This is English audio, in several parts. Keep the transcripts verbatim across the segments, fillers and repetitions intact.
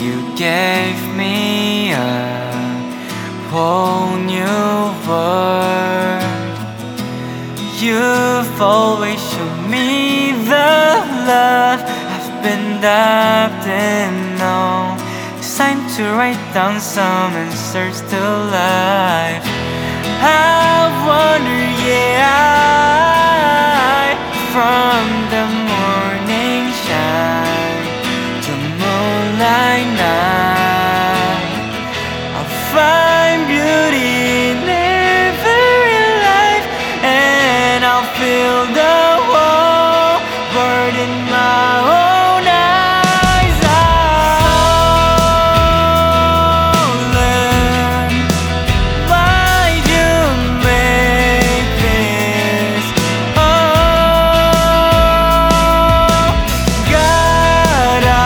You gave me a whole new world. You've always shown me the love I've been wrapped in. No, it's time to write down some answers to life. I wonder, yeah, I, from the morning shine to moonlight night, I'll find beauty in every life, and I'll feel the whole world in my own eyes. I'll learn why you make this. Oh, God, I,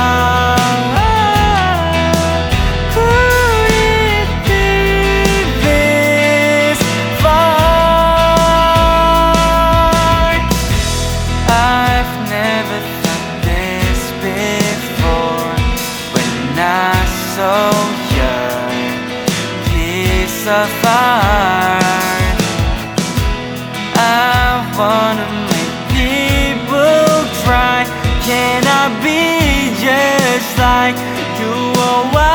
could it be this far? I've never felt this before. When I saw your piece of art, I wanna make people cry. Can I be just like you? Oh,